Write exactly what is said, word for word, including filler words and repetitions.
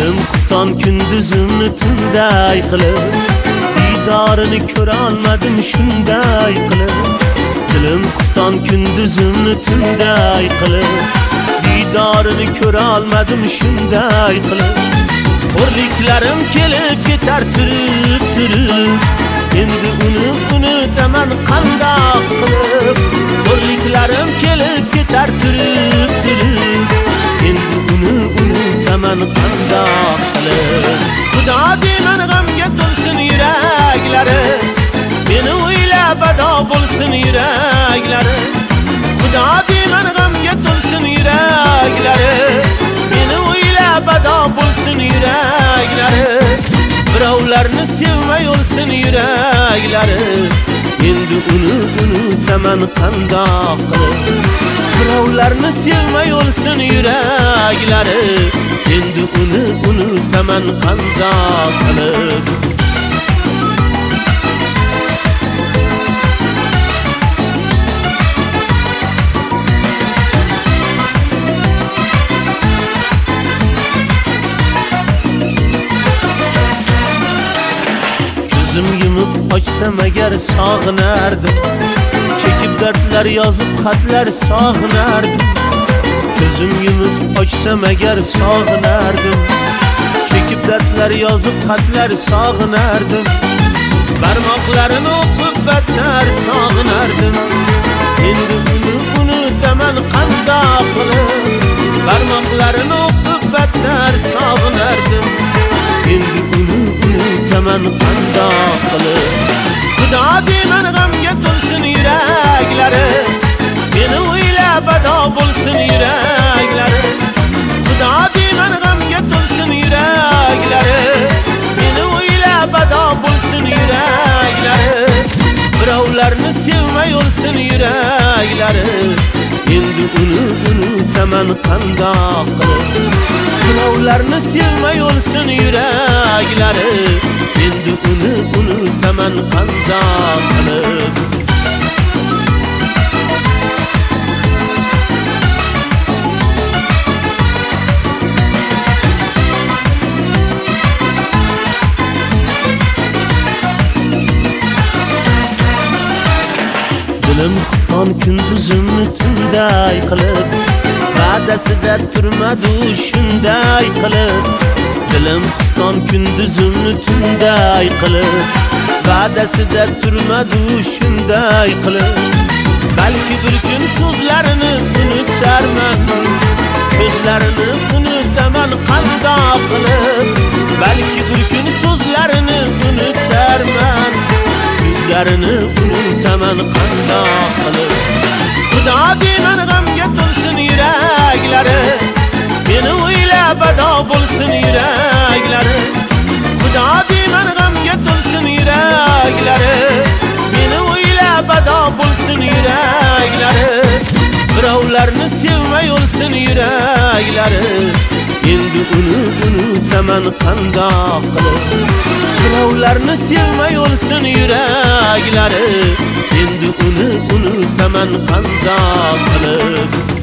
Dilim kuftan gündüzümni tunday qilib, diydorini ko'ra olmadim shunday qilib. Dilim kuftan gündüzümni tunday qilib, diydorini ko'ra olmadim shunday qilib. Xo'rliklarim kelib ketar turib turib, endi uni unutaman qandoq qilib. Xo'rliklarim kelib ketar turib turib, endi uni unutaman qandoq qilib. Xudo deyman g'amga to'lsin yuraklari, meni o'ylab ado bo'lsin yuraklari. Xudo deyman g'amga to'lsin yuraklari, meni o'ylab ado bo'lsin yuraklari. Birovlarni sevmay o'lsin yuraklari, endi uni unutaman qandoq qilib. Birovlarni sevmay o'lsin yuraklari, endi uni unutaman qandoq qilib. Ko'zim yumib ochsam agar sog'inardim, chekib dardlar yozib xatlar sog'inardim. Ko'zim yumib ochsam agar sog'inardim, chekib dardlar yozib xatlar sog'inardim. Barmoqlarini o'pib battar sog'inardim, endi uni unutaman qandoq qilib. Barmoqlarini o'pib battar sog'inardim, endi uni unutaman qandoq qilib. Xudo deyman g'amga to'lsin yuraklari, meni o'ylab ado bo'lsin yuraklari. Xudo deyman g'amga to'lsin yuraklari, meni o'ylab ado bo'lsin yuraklari. Birovlarni sevmay o'lsin yuraklari, endi uni unutaman qandoq qilib. Birovlarni sevmay o'lsin yuraklari, endi uni unutaman qandoq qilib. Dilim xufton gündüzümni tunday qilib, va'dasida turmadi shunday qilib. Dilim xufton gündüzümni tunday qilib, va'dasida turmadi shunday qilib. Balki bir kun so'zlarini unutarman, ko'zlarini unutaman qandoq qilib. Balki bir kun so'zlarini unutarman, ko'zlarini unutaman qandoq qilib. Xudo deyman g'amga to'lsin yuraklari, meni o'ylab ado bo'lsin yuraklari. Xudo deyman g'amga to'lsin yuraklari, meni o'ylab ado bo'lsin yuraklari. Birovlarni sevmay o'lsin yuraklari, endi uni unutaman qandoq qilib. Birovlarni sevmay o'lsin yuraklari, endi uni unutaman qandoq qilib.